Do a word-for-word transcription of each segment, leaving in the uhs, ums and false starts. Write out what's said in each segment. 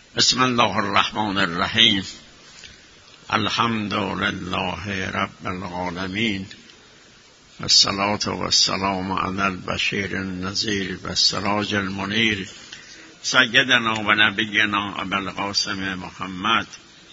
بسم الله الرحمن الرحیم. الحمد لله رب العالمین، والصلاة والسلام علی البشیر النذیر والسراج المنیر، سیدنا و نبینا ابی القاسم محمد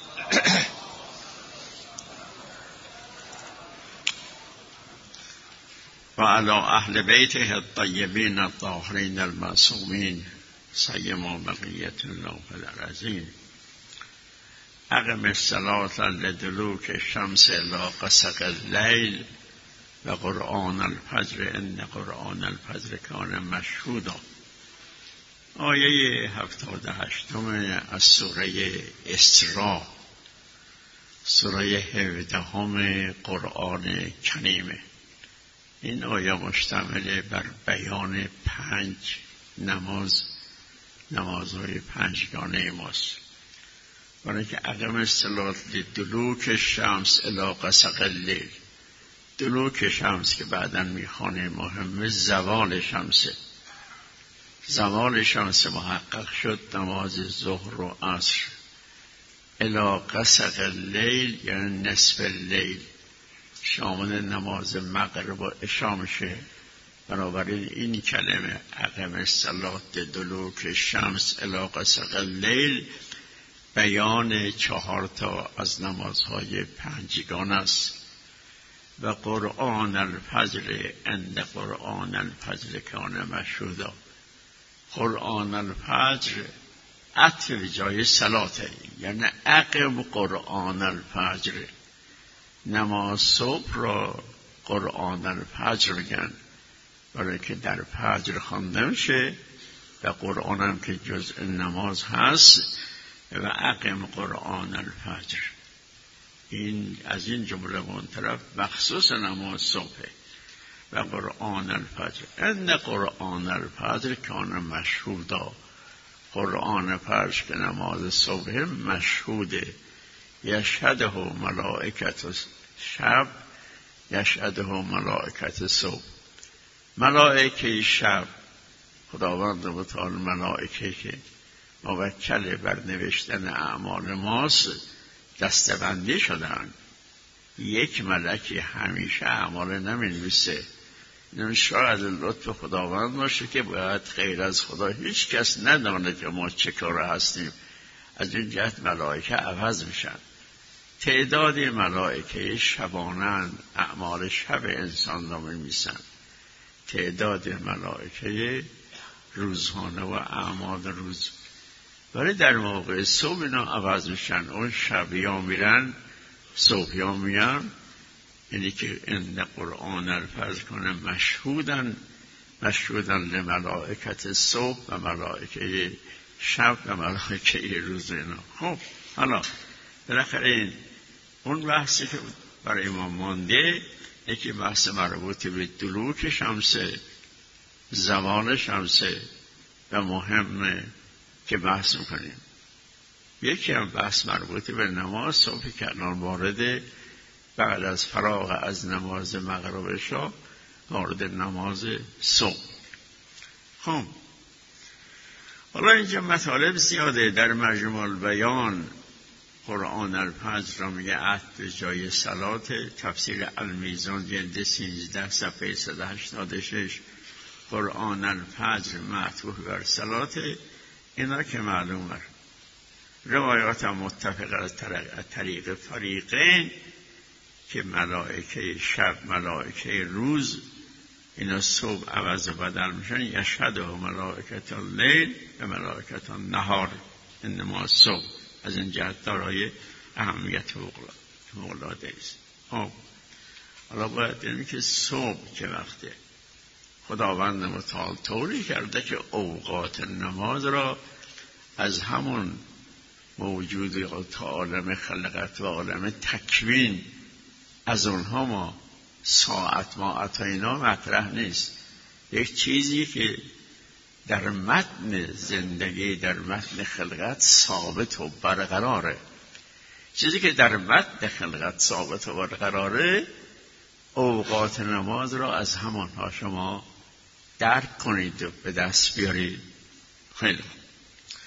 و علی اهل بیته الطیبین الطاهرین المعصومین، سیما بقیت الله العظیم. اقم الصلاة لدلوک الشمس الی غسق اللیل و قرآن الفجر ان قرآن الفجر کان مشهودا. آیه هفتاد و هشتم از سوره اسراء، سوره هفدهم قرآن کریمه. این آیه مشتمل بر بیان پنج نماز نمازهای پنجگانه ماست. برای که اقم الصلاة لدلوک الشمس الی غسق اللیل، دلوک شمس که بعداً میخوانیم مهمه زوال شمسه. زوال شمس محقق شد نماز ظهر و عصر. الی غسق اللیل یعنی نصف اللیل، شامل نماز مغرب و عشا میشه. بنابراین این کلمه اقم الصلاة لدلوک شمس الی غسق اللیل بیان چهار تا از نمازهای پنجگانه است. و قرآن الفجر ان قرآن الفجر کان مشهودا. قرآن الفجر عطف جای صلاته، یعنی اقم قرآن الفجر. نماز صبح را قرآن الفجر میگن، برای که در فجر خوانده میشه و قرآن هم که جزء نماز هست. و اقم قرآن الفجر، این از این جمله منطرف مخصوص نماز صبح. و قرآن الفجر ان قرآن الفجر کان مشهودا. قرآن فجر که نماز صبح مشهوده. یشهده ملائکت شب، یشهده ملائکت صبح. ملائکه شب، خداوند متعال ملائکه که موکل بر نوشتن اعمال ماست دستبندی شدن. یک ملکی همیشه اعمال نمی‌نویسه. این شاید لطف خداوند باشه که باید غیر از خدا هیچ کس ندانه که ما چه کاره هستیم. از این جهت ملائکه عوض میشن. تعداد ملائکه شبانن، اعمال شب انسان را می‌نویسن. تعداد ملائکه روزانه و اعمال روز، ولی در موقع صبح اینا عوض میشن. اون شبی ها میرن، صبحی ها میان. یعنی که ان قرآن الفجر کنه مشهودن مشهودن لملائکت صبح و ملائکه شب و ملائکه روز اینا. خب حالا بالاخره این اون بحثی که برای ما مانده، یکی بحث مربوط به دلوک شمسه، زوال شمسه و مهمه که بحث میکنیم. یکی هم بحث مربوط به نماز صبح که الان وارده، بعد از فراغ از نماز مغرب عشا وارد نماز صبح. خب حالا اینجا مطالب زیاده. در مجموع البیان قرآن الفجر را میگه عطف جای صلات. تفسیر المیزان جلد سیزده صفحه صد و هشتاد و شش. قرآن الفجر معطوف بر صلات. اینا که معلومه. روایات هم متفق از طریق فریقین که ملائکه شب ملائکه روز اینا صبح عوض و بدل میشن. یشهده ملائکت اللیل و ملائکت النهار، این نماز صبح از این جهت دارای اهمیت فوق‌العاده است. خب حالا باید ببینیم که صبح که وقته خداوند متعال طوری کرده که اوقات نماز را از همون موجود تا عالم خلقت و عالم تکوین از اونها ما ساعت ما عطاینا مطرح نیست. یک چیزی که در متن زندگی، در متن خلقت ثابت و برقراره. چیزی که در متن خلقت ثابت و برقراره، اوقات نماز را از همانها شما درک کنید و به دست بیارید. خیلی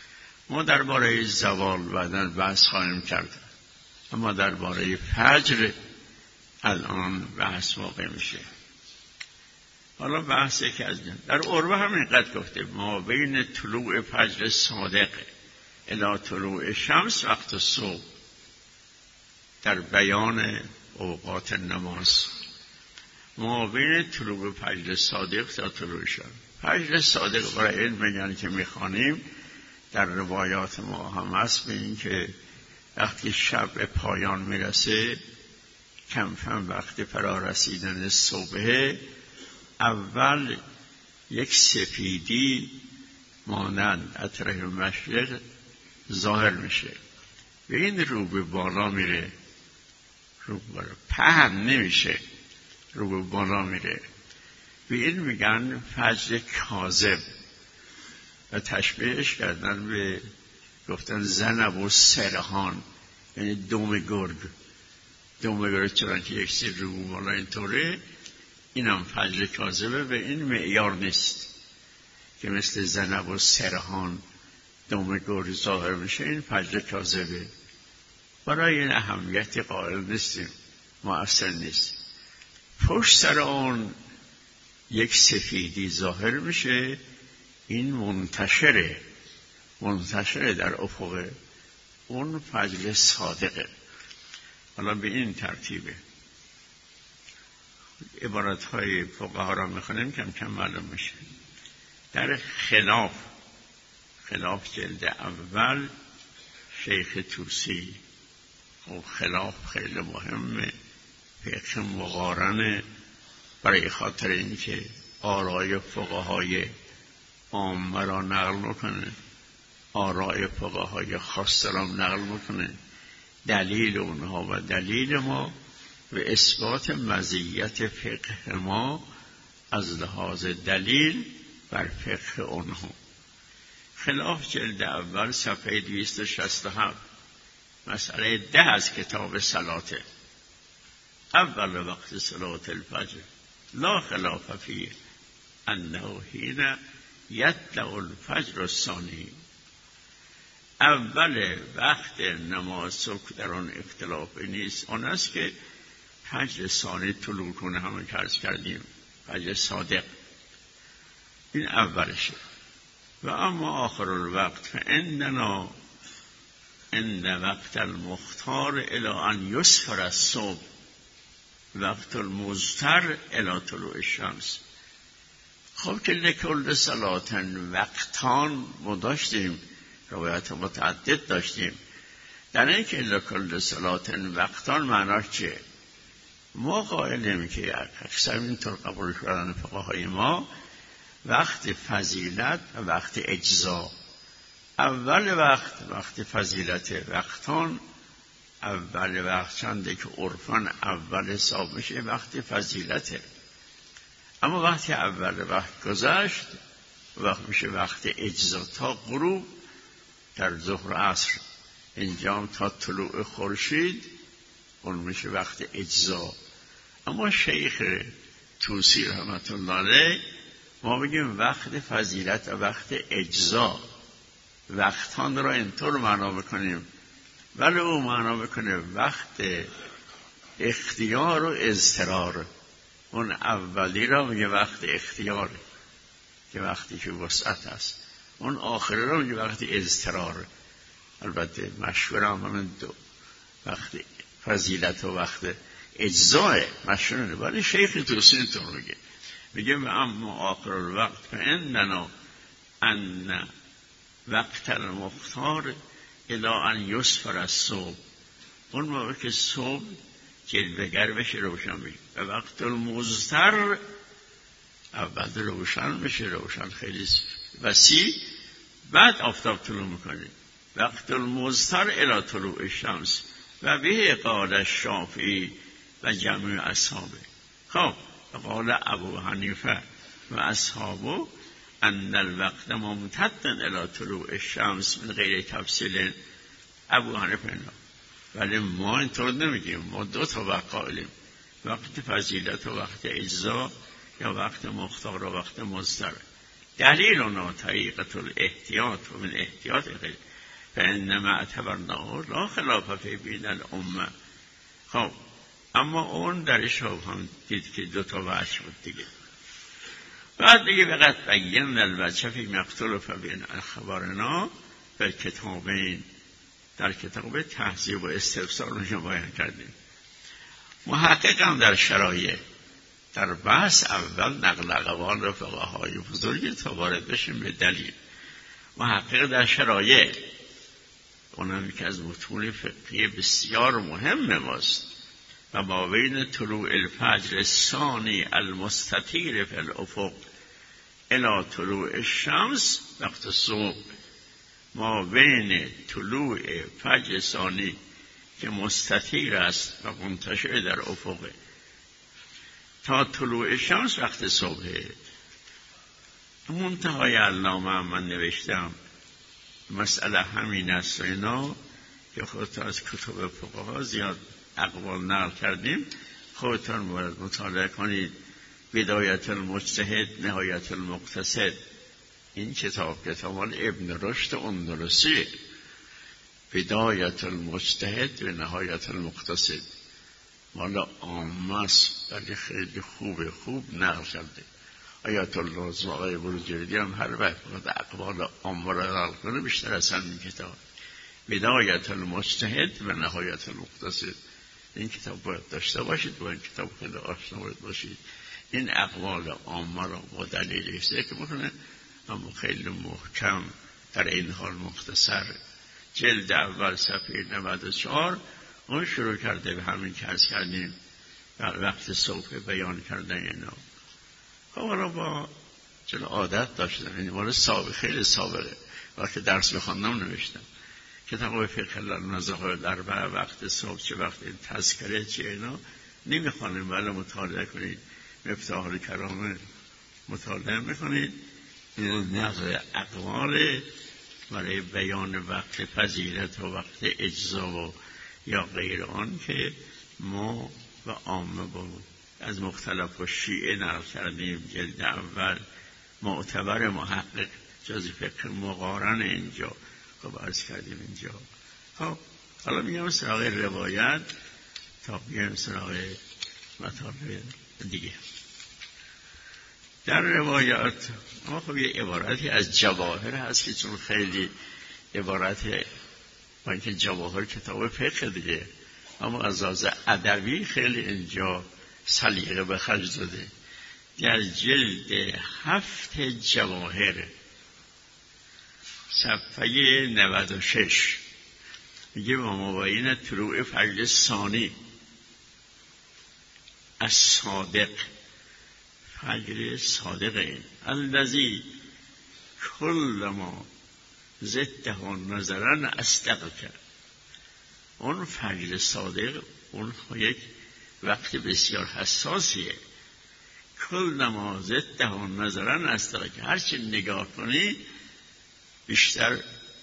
ما درباره زوال بعداً بحث خواهیم کرد، اما درباره فجر الان بحث واقع میشه. حالا بحث که از در عربه هم اینقدر گفته ما بین طلوع فجر صادق الی طلوع شمس وقت صبح، در بیان اوقات نماز ما بین طلوع فجر صادق تا طلوع شمس. فجر صادق برای علم میگن که میخوانیم در روایات ما هم هست به این که وقتی شب به پایان میرسه کم کم وقتی فرا رسیدن صبح، اول یک سفیدی مانند اطراف مشرق ظاهر میشه، به این رو به بالا میره، رو به بالا پهن نمیشه، رو به بالا میره، به این میگن فجر کاذب و تشبیهش کردن به گفتن زنب و سرهان، یعنی دم گرگ. دم گرگ چرا که یک سر رو به بالا اینطوره، این هم فجر کاذبه. به این معیار نیست که مثل زنب و سرهان دم گرگ ظاهر میشه، این فجر کاذبه. برای این اهمیت قائل نیستیم، مؤثر نیست. پشت سر اون یک سفیدی ظاهر میشه، این منتشره منتشره در افق، اون فجر صادقه. حالا به این ترتیبه. عبارت های فقها را میخونیم کم کم معلوم میشه. در خلاف خلاف جلد اول شیخ طوسی، خب خلاف خیلی مهمه، فقه مقارنه، برای خاطر اینکه آرای فقهای عامه را نقل میکنه، آرای فقهای خاصه را نقل میکنه، دلیل اونها و دلیل ما و اثبات مزیت فقه ما از لحاظ دلیل بر فقه اونها. خلاف جلد اول صفحه دویست و شصت و هفت، مسئله ده از کتاب صلاته. اول وقت صلاة الفجر لا خلاف فیه انه حین یطلع الفجر الثانی. اول وقت نماز صبح در آن اختلاف نیست، آن است که فجر ثانی طلوع کنه، همون که عرض کردیم فجر صادق، این اولشه. و اما آخر الوقت فعندنا عند وقت المختار الی ان یسفر الصبح وقت المضطر الی طلوع الشمس. خب که لکل صلاتن وقتان ما داشتیم، روایت متعدد داشتیم. در این که لکل صلاتن وقتان معناش چیه؟ ما قائلیم که اکثر اینطور قبول کردن فقهای ما وقت فضیلت و وقت اجزا. اول وقت وقت فضیلت وقتان، اول وقت چنده که عرفان اول حساب میشه وقت فضیلته، اما وقتی اول وقت گذشت وقت میشه وقت اجزا تا غروب در ظهر عصر، اینجا تا طلوع خورشید اون میشه وقت اجزا. اما شیخ طوسی رحمت الله علیه ما بگیم وقت فضیلت و وقت اجزا، وقتان را اینطور معنا بکنیم، ولی او معنا بکنه وقت اختیار و اضطرار. اون اولی را میگه وقت اختیار که وقتی که وسعت است، اون آخری را میگه وقت اضطرار. البته مشهور هم همین دو، وقت فضیلت و وقت اجزای مشهوره، ولی شیخ طوسی اینطور میگه، میگه اما آخر الوقت فعندنا ان وقت المختار الی ان یسفر الصبح، اون موقع که صبح جلوگر بشه روشن بشه، و وقت المضطر اول روشن بشه، روشن خیلی وسیع، بعد آفتاب طلوع میکنه. وقت المضطر الی طلوع الشمس و به قال الشافعی و جمع اصحابه. خب قال ابو حنیفه و اصحابه ان الوقت ممتد الی طلوع الشمس من غیر تفصیل. ابو حنیفه نه، ولی ما اینطور نمیگیم، ما دو تا وقت قائلیم، وقت فضیلت و وقت اجزا، یا وقت مختار و وقت مضطر. دلیل اونا طریقت الاحتیاط و من احتیاط غیر فانما اعتبرناه لا خلاف فی بین الامه. خب اما اون درش هم دید که دو تا وجه بود دیگه. بعد دیگه فقط بین الوجه فی مختلف بین اخبارنا در کتابین، در کتاب تهذیب و استفسار رو بیان کردیم. محقق هم در شرایع در بحث اول نقل اقوال فقهای بزرگی تا وارد بشیم به دلیل. محقق در شرایع اونم یکی از متون فقهی بسیار مهم ماست. و ما بین طلوع الفجر الثانی المستطیر فی الافق الی طلوع الشمس وقت صبح، ما بین طلوع فجر ثانی که مستطیر است و منتشر در افق تا طلوع شمس وقت صبح. منتهای علامه من نوشتم مسئله همین است و اینا که خودتان از کتب فقها زیاد اقوال نقل کردیم، خودتان باید مطالعه کنید. بدایت المجتهد نهایت المقتصد، این کتاب کتاب ابن رشد اندلسی، بدایت المجتهد و نهایت المقتصد، مال عامه است ولی خیلی خوبه، خوب نقل کرده. آیت الله آقای بروجردی هم هر وقت اقوال عامه را نقل کنه بیشتر از همین کتاب بدایت المجتهد و نهایت المقتصد. این کتاب باید داشته باشید، با این کتاب خیلی آشنا باید باشید. این اقوال عامه را با دلیل ذکر میکنه اما خیلی محکم، در این حال مختصر. جلد اول صفحه نود و چهار اون شروع کرده به همین که عرض کردیم در وقت صبح بیان کردن اینا. خب حالا با چون عادت داشتم، این مورد سابقه خیلی سابقه وقتی درس بخوندم نوشتم کتاب فقه النزاهه در وقت صبح چه وقت این تذکره چه اینا نمیخوانیم ولی مطالعه کنید. مفتاح الکرام مطالعه میکنید، این نقل اقوال برای بیان وقت فضیلت و وقت اجزا و یا غیر آن که ما و عامه بود از مختلف و شیعه نقل کردیم. جلد اول معتبر محقق جز فقه مقارن اینجا خب عرض کردیم اینجا. خب حالا میگم سراغ روایت تا میگم سراغ مطالب دیگه. در روایات اما خب یه عبارتی از جواهر هست که چون خیلی عبارت با اینکه جواهر کتاب فقه دیگه اما از لحاظ ادبی خیلی اینجا سلیقه به خرج داده. در جلد هفت جواهر صفحه نود و شش میگه با مبین طلوع فجر ثانی از صادق، فجر صادق این الذی کل ما زده نظرا اصدق کرد. اون فجر صادق اون یک وقت بسیار حساسیه. کل ما زده نظرا اصدق کرد، هرچی نگاه کنی بیشتر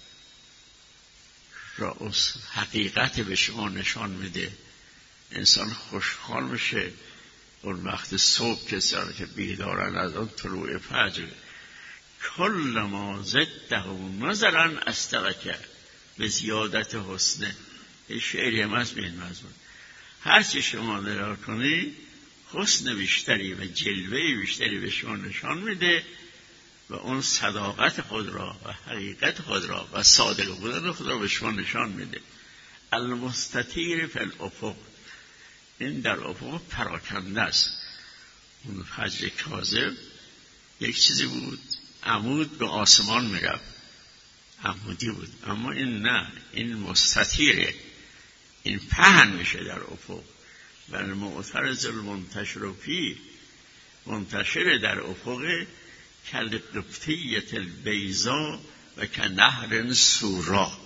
رأس حقیقت به شما نشان میده. انسان خوشحال میشه اون وقت صبح که سر که بیدارن از اون طلوع فجر. کل ما زده نظرا اصدق کرد به زیادت حسنه. این شعری هم هست به این مضمون. هرچی شما نگاه کنی حسن بیشتری و جلوه بیشتری به شما نشان میده و اون صداقت خود را و حقیقت خود را و صادق بودن خود را به شما نشان میده. المستطیر فی الافق، این در افق پراکنده است. اون فجر کاذب یک چیزی بود عمود به آسمان میرفت، عمودی بود، اما این نه، این مستطیره، این پهن میشه در افق. و المعترض المنتشر فی، منتشر در افق کالقبطیة البیضاء و کنهر سورا.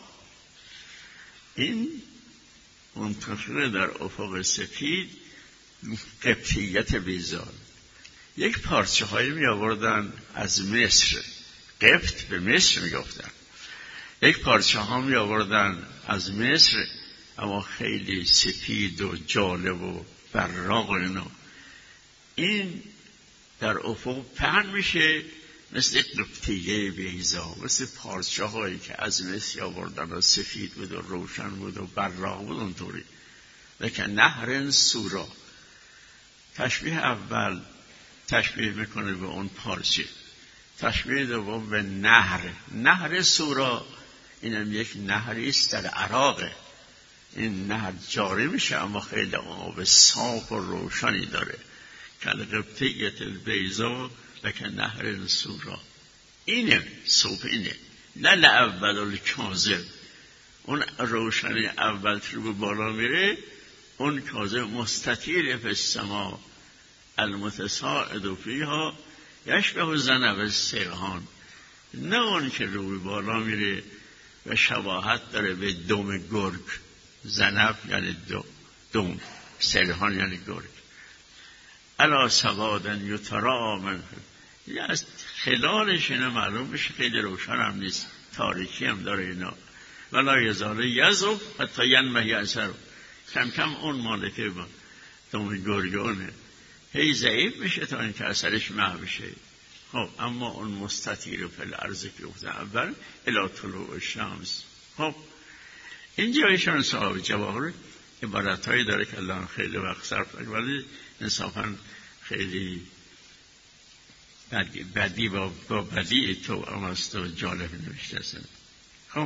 این منتشر در افق سفید قبطیت بیضاء. یک پارچه هایی می آوردن از مصر، قبط به مصر می گفتن. یک پارچه ها می آوردن از مصر اما خیلی سفید و جالب و براق و اینا. این در افق پهن میشه مثل قبطیه بیضا، مثل پارچه هایی که از مصر آوردن و سفید بود و روشن بود و براق بود اونطوری. لیکن نهر سورا تشبیه اول تشبیه میکنه به اون پارچه، تشبیه دوم به نهر. نهر سورا اینم یک نهری است در عراق. این نهر جاری میشه اما خیلی آب صاف و روشنی داره. کالقبطیة البیضا لکن نهر سورا. اینه صوف، اینه نه لأول الکاذب. اون روشنی اول تو به بالا میره، اون کاذب مستطیل فی السما المتساعد فیها یشبه ذنب السیحان. نه اون که رو به بالا میره و شباهت داره به دم گرگ. ذنب یعنی دم، سیحان یعنی گرگ. الا سوادن یترا من، از خلالش اینا معلوم میشه خیلی روشن هم نیست، تاریکی هم داره اینا. ولا یزال یذوب حتی ینمحی اثر. کم کم اون مالکه با دم گرگانه هی ضعیف میشه تا اینکه اثرش محو بشه. خب اما اون مستطیل فی الارض که گفتن اول الی طلوع الشمس. خب اینجا ایشان صاحب جواهر عبارتهایی داره که الان خیلی وقت صرف کرد، ولی انصافا خیلی بدی, بدی با, با بدی تو امست و جالب نوشته است. خب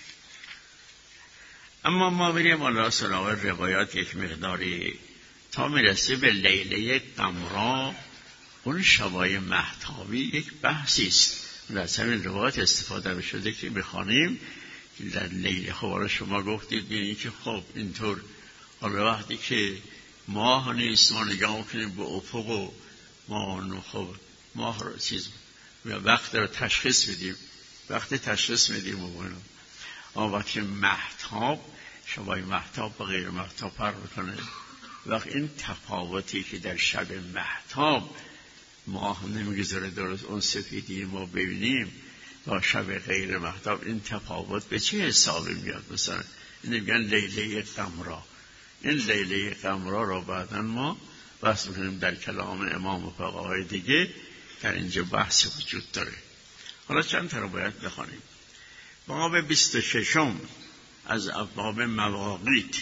اما ما بریم الله سراغ روایات یک مقداری تا میرسه به لیله قمرا. اون شبای مهتابی یک بحثی است، از همین روایات استفاده شده که بخوانیم که در لیله. خب شما گفتید بینید که خب اینطور حالا وقتی که ماه نیست ما نگاه کنیم به افق و ما خب ماه رو چیز وقت رو تشخیص بدیم، وقتی تشخیص میدیم و باینا. اما وقتی مهتاب شبای مهتاب با غیر مهتاب فرق میکنه. وقت این تفاوتی که در شب مهتاب ماه نمیگذاره درست اون سفیدی ما ببینیم با شب غیر مهتاب، این تفاوت به چه حسابی میاد؟ مثلا این میگن لیله قمرا. این لیله قمرا رو بعداً ما بحث میکنیم در کلام امام و فقهای دیگه، در اینجا بحث وجود داره. حالا چند تا رو باید بخوانیم. باب بیست و ششم از ابواب مواقیت،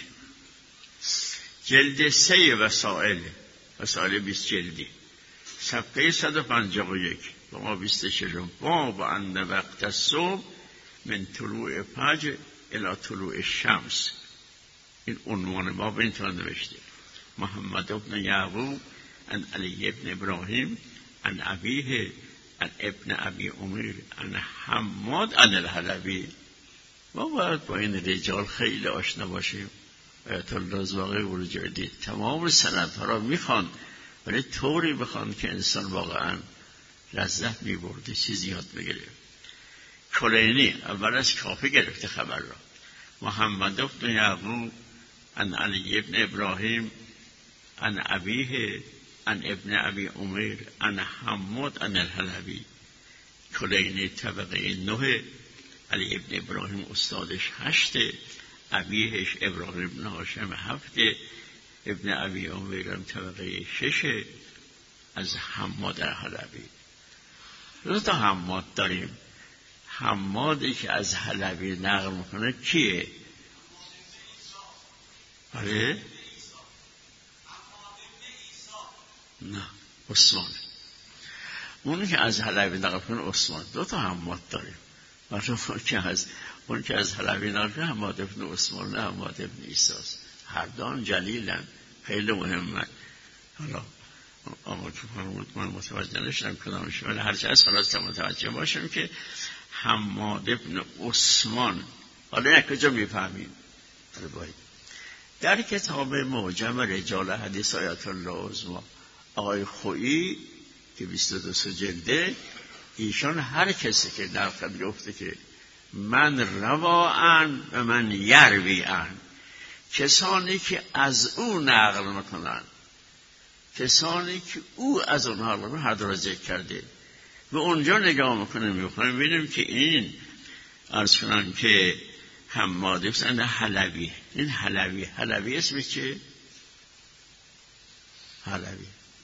جلد سه وسائل، وسائل بیست جلدی، صفحه صد و پنجاه و یک. باب بیست و ششم باب ان وقت الصبح من طلوع فجر الی طلوع الشمس. این عنوان باب اینطور نوشته: محمد ابن یعقوب عن علی ابن ابراهیم عن ابیه عن ابن ابی امیر عن حماد عن الحلبی. ما باید با این رجال خیلی آشنا باشیم. آیت الله زواقی ورجردی تمام سندها را میخوان، ولی طوری بخوان که انسان واقعا لذت میبرده، چیزی یاد بگیره. کلینی اول از کافی گرفته خبر را. محمد ابن یعقوب عن علی ابن ابراهیم عن ابیه عن ابن ابی امیر عن حماد عن الحلبی. کلینی طبقه نه، علی ابن ابراهیم استادش هشته، ابیهش ابراهیم بن هاشم هفته، ابن ابی امیر طبقه ششه، از حماد الحلبی. دو تا حماد داریم. حمادی که از حلبی نقل میکنه کیه؟ آره؟ نه، عثمان. اون که از حلبی نقل کنه عثمان. دو تا حماد داریم. اون که از اون که از حلبی نقل کنه حماد ابن عثمان، نه حماد ابن عیسی است. هر دان جلیلن، خیلی مهمه. حالا آقا که من متوجه نشدم کدامش، ولی هرچه از خلاص متوجه باشم که حماد ابن عثمان. حالا یک کجا میفهمیم؟ در کتاب معجم رجال حدیث آیت الله عظمی آقای خویی که بیست و دو جلده، ایشان هر کسی که نقل گفته که من روان و من یروی ان، کسانی که از او نقل میکنن، کسانی که او از اونها نقل هر دو را ذکر کرده. و اونجا نگاه میکنیم میخوایم ببینیم که این عرض کنن که حماد ابن حلبی، این حلبی حلبی اسمش چه؟ حلبی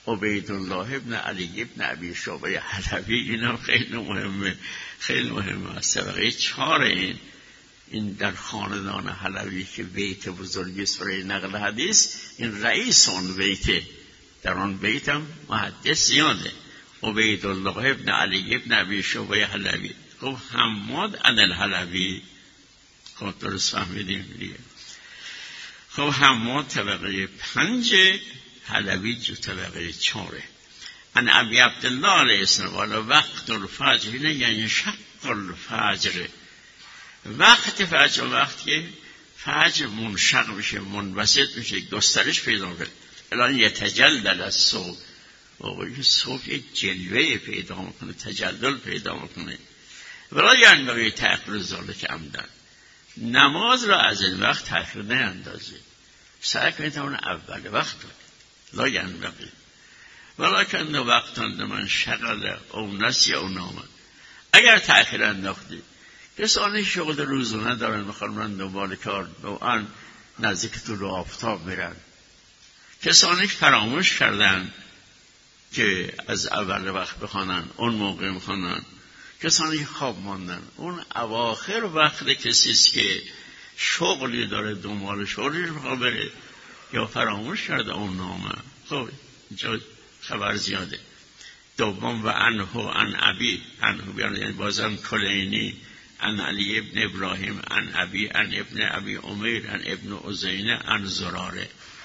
عبیدالله ابن علی ابن ابی شعبه حلبی، اینم خیلی مهمه، خیلی مهمه است. طبقه چهار این این در خاندان حلبی که بیت بزرگی سوره نقل حدیث، این رئیس اون بیت، در اون بیت هم محدث زیاده. عبیدالله ابن علی ابن ابی شعبه حلبی. خب حماد عن الحلبی، خب درست فهمیدیم دیگه. خب حماد طبقه پنج، حلبی جو طبقه چهاره. ان ابی عبدالله علیه السلام والا وقت الفجر، یعنی شق الفجر، وقت فجر، وقت که فجر منشق میشه، منبسط میشه، گسترش پیدا کنه. الان یتجلل از صبح، واقعی صبح یک جلوه پیدا میکنه، تجلل پیدا میکنه. ولی یعنی باید تأخیر ذالک عمدن، نماز را از این وقت تأخیر نیندازه، سعی کنید اون اول وقت لا ینبغی ولکن وقتان من شغل او نسی او نامه. اگر تأخیر انداختی، کسانی شغل روزانه دارن، میخوان من دنبال کار آن نزدیک طلوع آفتاب میرن، کسانی فراموش کردن که از اول وقت بخوانن، اون موقع میخوانن، کسانی خواب ماندن، اون اواخر وقت کسیست که شغلی داره، دنبال شغلی رو بره یا فراموش کرده اون نامه. خب اینجا خبر زیاده. دوم و انه ان ابی، انه بیان یعنی بازم کلینی، ان علی ابن ابراهیم، ان ابی، ان ابن ابی امیر، ان ابن عزینه، ان زراره.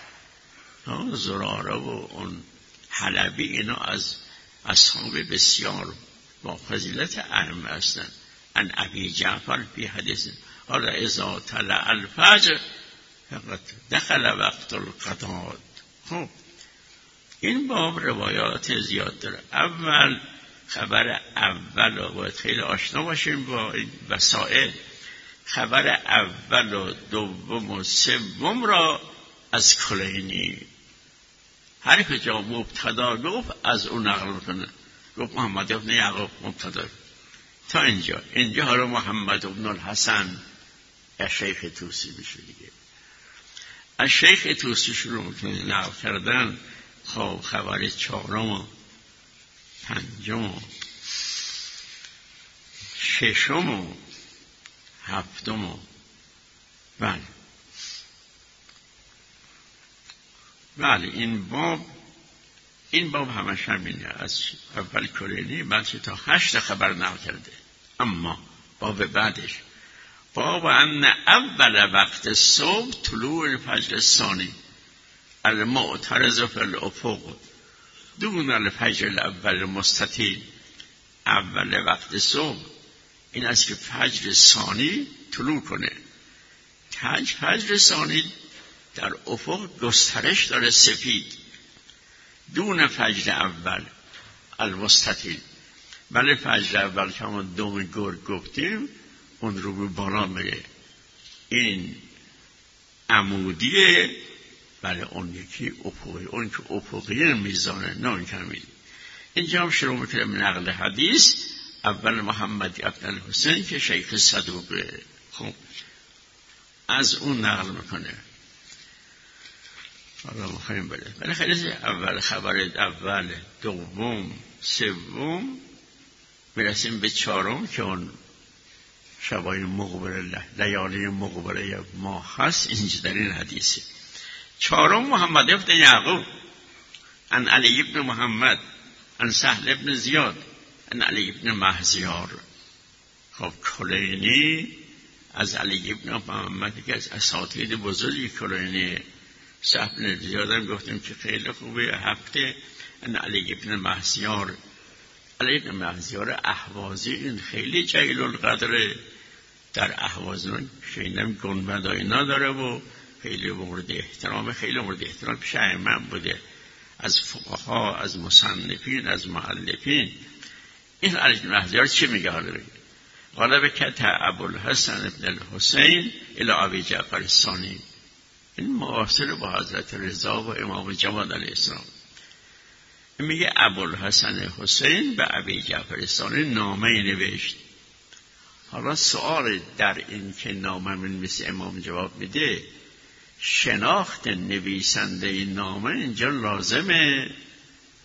زراره و اون حلبی اینا از اصحاب بسیار با فضیلت ائمه هستند. ان ابی جعفر فی حدیث حالا اذا طلع الفجر فقط دخل وقت القضاء. خب این باب روایات زیاد داره. اول خبر اول و باید خیلی آشنا باشیم با این وسائل. خبر اول و دوم و سوم را از کلینی، هر کجا مبتدا گفت از اون نقل میکنه. گفت محمد ابن یعقوب مبتدا تا اینجا. اینجا حالا محمد ابن الحسن از شیخ طوسی میشه دیگه. از شیخ طوسی شروع میکنه نقل کردن. خب خبر چهارم و پنجم و ششم و هفتم و بله بله این باب این باب همش همینه، از اول کلینی بعد تا هشت خبر نقل کرده. اما باب بعدش باب ان اول وقت صبح طلوع الفجر الثانی المعترض فی الافق دون الفجر الاول مستطیل. اول وقت صبح این است که فجر ثانی طلوع کنه. فجر ثانی در افق گسترش داره، سفید، دون فجر اول المستطیل. بله فجر اول که ما دوم گرگ گفتیم اون رو به بالا میره، این عمودیه. بله اون یکی افقی، اون که افقی میزانه، نه این کمی. اینجا هم شروع میکنم نقل حدیث. اول محمد ابن الحسین که شیخ صدوقه، خب از اون نقل میکنه. حالا مخواهیم بله ولی خیلی اول خبر اول، دوم، سوم، میرسیم به چهارم که اون شبای مقبره، لیالی مقبره ما هست. اینجا در این حدیثه. چهارم محمد ابن یعقوب ان علی ابن محمد ان سهل ابن زیاد ان علی ابن مهزیار. خب کلینی از علی ابن محمد که از اساتید بزرگی کلینی. سهل ابن زیاد هم گفتیم که خیلی خوبه. هفته ان علی ابن مهزیار. علی ابن مهزیار اهوازی، این خیلی جلیل القدره. در اهواز شینم گنبد اینا داره و خیلی مورد احترام، خیلی مورد احترام پیش ائمه بوده، از فقها، از مصنفین، از مؤلفین. این علی بن مهزیار چی میگه؟ حالا بگه قال بکت ابوالحسن ابن الحسین الی ابی جعفر الثانی. این معاصر با حضرت رضا و امام جواد علیه السلام. این میگه ابوالحسن حسین به ابی جعفر الثانی نامه نوشت. حالا سوال در این که نامه مثل امام جواب میده، شناخت نویسنده این نامه اینجا لازمه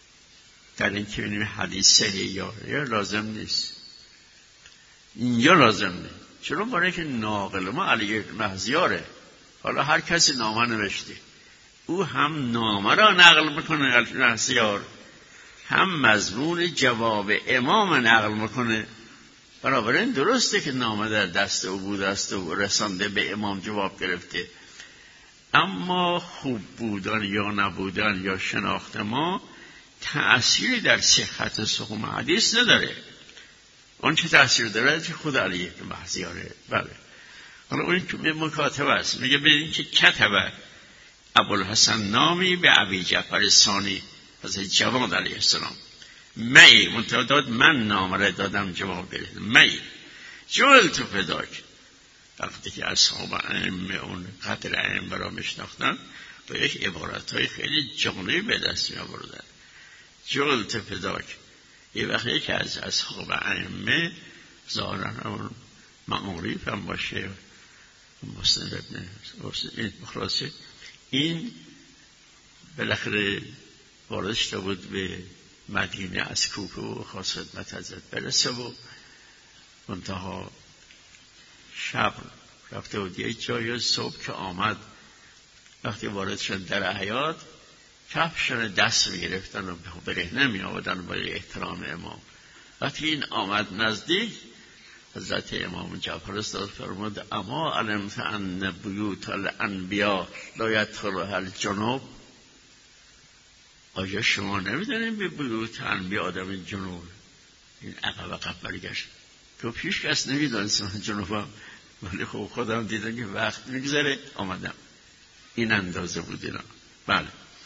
در این که ببینیم حدیث صحیح یا یا لازم نیست. اینجا لازم نیست. چرا؟ برای که ناقل ما علی مهزیاره. حالا هر کسی نامه نوشته، او هم نامه را نقل میکنه علی مهزیار، هم مضمون جواب امام نقل میکنه. بنابراین درسته که نامه در دست او بوده است و رسانده به امام جواب گرفته، اما خوب بودن یا نبودن یا شناخت ما تأثیری در صحت صحیح حدیث نداره. اون چه تأثیر داره که خود علی مهزیاره. بله. حالا اون که مکاتبه است، میگه ببین که کتبه ابوالحسن نامی به ابی جعفر ثانی حضرت جواد علیه السلام می منتداد من نامه را دادم جواب گرفت می جول تو فداک. وقتی که اصحاب ائمه اون قدر ائمه را میشناختن با یک عبارتهای خیلی جامعی به دست می آوردن. جول تو فداک. یه وقتی که از اصحاب ائمه ظاهرا اون معروف هم باشه مسند ابن این خلاصه این بالاخره وارد شده بود به مدینه از کوفه و خواست خدمت حضرت برسه و منتها شب رفته بود یه جای. صبح که آمد وقتی وارد شد در حیاط کفشان دست میگرفتن و برهنه می آوردن برای احترام امام. وقتی این آمد نزدیک حضرت امام جعفر استاد فرمود اما علمت ان بیوت الانبیاء لا یدخلها الجنوب. آیا شما نمیدونین به بیوت انبیاء آدم جنوب؟ این عقب عقب برگشت تو پیش کس نمیدونستم جنوبم، ولی خب خودم دیدم که وقت میگذره آمدم. این اندازه بود اینا. بله.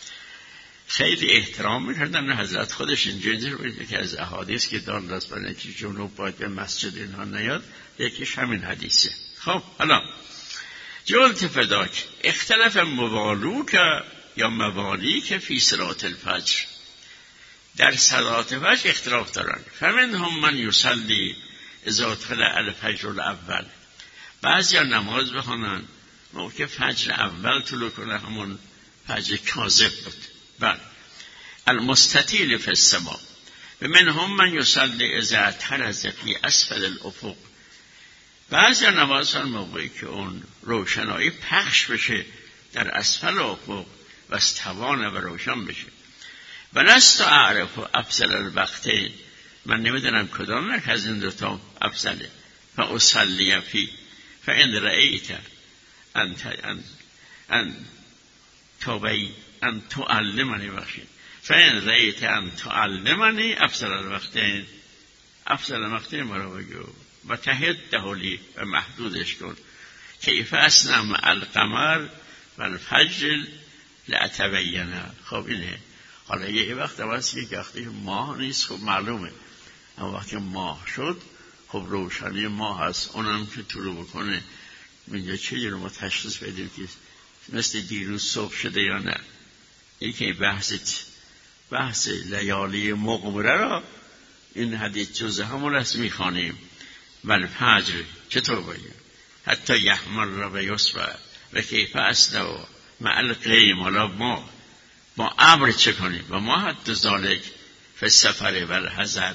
خیلی احترام میکردن حضرت خودش. اینجا بود که از احادیث که دان راست برای که جنوب باید به مسجد اینها نیاد، یکیش همین حدیثه. خب حالا جلت فداک اختلاف موالوک یا موالیک فی صلاة الفجر. در صلات فجر اختلاف دارن. فمنهم من یصلی اذا طلع الفجر الاول. بعضی ها نماز بخونن موقع فجر اول طلوع کنه، همون فجر کاذب بود. بله. المستطیل فی السما. منهم من یصلی اذا اعترض فی اسفل الافق. بعضی ها نماز خونن موقعی که اون روشنایی پخش بشه در اسفل افق و استوانه و روشن بشه. و لست اعرف افضل الوقتین. من نمیدونم کدام یک از این دوتا افضله. فاصلی فی فان رأیت انت ان ان توبی ان تعلمنی بخشید فان رأیت ان تعلمنی افضل الوقتین. افضل الوقتین مرا بگو و تهد دهولی و محدودش کن. کیف اسنم القمر و الفجر لأتبینه. خب اینه. حالا یه وقت واسه که وقتی ماه نیست خب معلومه، اما وقتی ماه شد خب روشنی ماه هست، اونم که طلوع بکنه اینجا چه رو ما تشخیص بدیم که مثل دیروز صبح شده یا نه. این که بحث بحث لیالی مقبره را این حدیث جزء همون است میخوانیم. ولی فجر چطور باید حتی یحمل را به یسبه و کیف اسلو مع القیم. حالا ما ما امر چه کنیم و ما حد ذالک فی السفر و الحضر.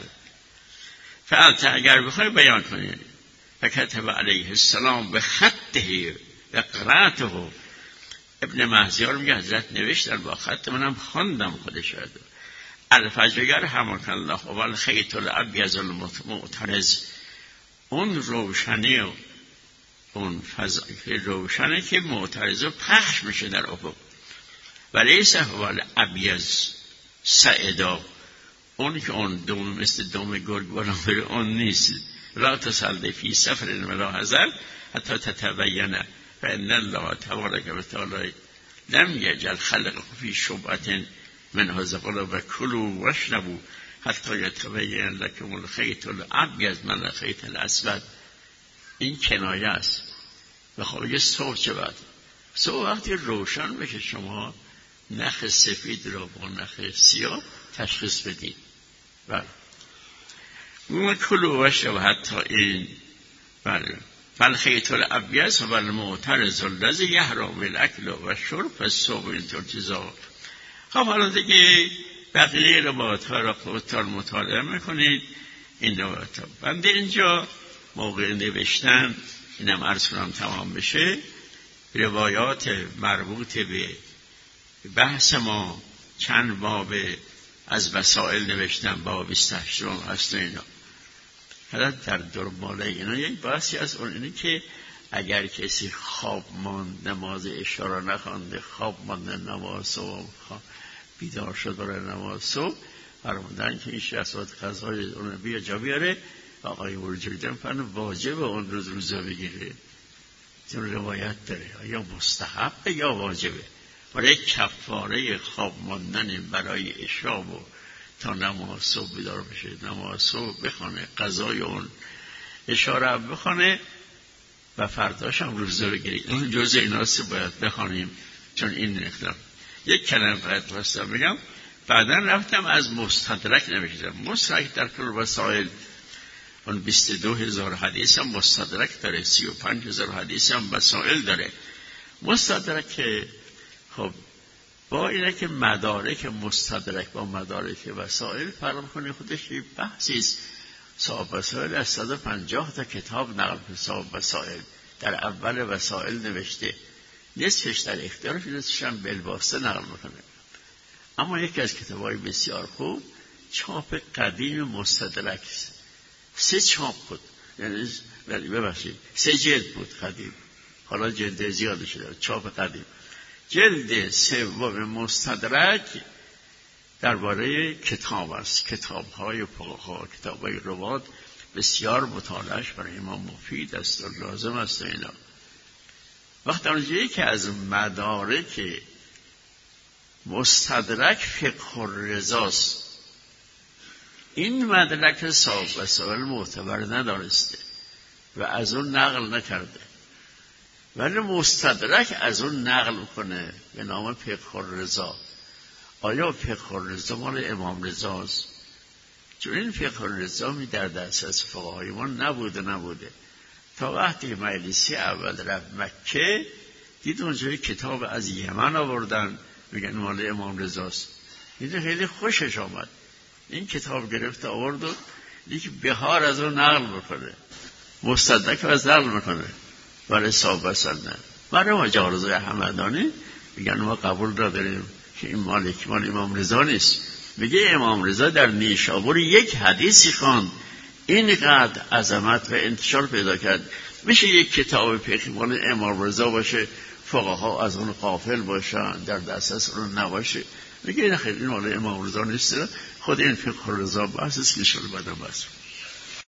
فعلت اگر بخوای بیان کنیم فکتب علیه السلام به خطه و قرأته. ابن مهزیار میگه حضرت نوشتن با خط منم خواندم خودش شد. الفجر حماک الله و الخیط الابیض المعترض. اون روشنی و اون فضای روشنی که معترض و پخش میشه در افق. ولی سهوال ابیض سعدا. اون که اون دوم مثل دوم گرگ بالا بره اون نیست. لا تصلی فی سفر ولا حضر حتی تتبینه فان الله تبارک و تعالی لم یجعل خلق فی شبهة من هذا و کلوا واشربوا حتی یتبین لکم الخیط الابیض من الخیط الاسود. این کنایه است. و خب یه صبح چه بعد صبح وقتی روشن بشه شما نخ سفید را با نخ سیاه تشخیص بدید. بله. و کلوا واشربوا حتی این بله فالخیط الابیض و المعترض الذی یحرم الاکل و الشرب فالصبح اینطور چیزا. خب حالا دیگه بقیه روایت ها را خودتان مطالعه میکنید. این روایت ها بنده اینجا موقع نوشتن اینم عرض کنم تمام بشه، روایات مربوط به بحث ما چند باب از وسائل نوشتم، باب بیست و هشت هست و اینا. حالا در دنبال اینا یک بحثی از اون اینه که اگر کسی خواب ماند نماز عشا را نخوانده، خواب ماند نماز صبح بیدار شد برای نماز صبح، فرمودن که این شخصات قضای اون بیا جا بیاره. آقای ورجویدن فرمودن واجب اون روز روزه بگیره، چون روایت داره یا مستحب یا واجبه. برای کفاره خواب ماندن برای عشا و تا نماز صبح بیدار بشه، نماز صبح بخونه، قضای اون عشا را بخونه و فرداش هم روزه بگیره. اون جزء ایناست باید بخونیم، چون این اختلاف. یک کلمه باید خواستم بگم. بعدا رفتم از مستدرک نوشتم. مستدرک در کل وسائل اون بیست و دو هزار حدیث هم مستدرک داره، سی و پنج هزار حدیث هم وسائل داره. مستدرک خب با اینه که مدارک مستدرک با مدارک وسائل فرق کنه، خودش یه بحثی است. صاحب وسائل از صد و پنجاه تا کتاب نقل به صاحب وسائل در اول وسائل نوشته، نصفش در اختیارش، نصفش هم بالواسطه نقل میکنه. اما یکی از کتاب‌های بسیار خوب چاپ قدیم مستدرک سه چاپ بود، یعنی ببخشید سه جلد بود قدیم، حالا جلد زیاده شده. چاپ قدیم جلد سوم مستدرک درباره کتاب است، کتاب‌های فقها، کتاب‌های روات بسیار مطالعهش برای ما مفید است و لازم است. اینا وقت اونجایی که از مدارک مستدرک فقه الرضاست، این مدرک صاحب وسائل معتبر ندانسته و از اون نقل نکرده، ولی مستدرک از اون نقل کنه به نام فقه الرضا. آیا فقه الرضا مال امام رضاست؟ چون این فقه الرضا می در دسترس فقهای ما نبوده نبوده تا وقتی مجلسی اول رفت مکه دید اونجای کتاب از یمن آوردن میگن مال امام رضاست. دید خیلی خوشش آمد، این کتاب گرفت آورد و دیگه بهار از اون نقل بکنه، مستدرک از نقل میکنه برای صاحب وسائل. برای مجارزه همدانی میگن ما قبول را داریم که این مالک مال امام رضا نیست. میگه امام رضا در نیشابور یک حدیثی خواند اینقدر عظمت و انتشار پیدا کرد، میشه یک کتاب فقهی مال امام رضا باشه، فقها از اون غافل باشن، در دسترس اون نباشه؟ میگه این خیلی مال امام رضا نیست، خود این فقه رضا بحث است که شروع بدم بحث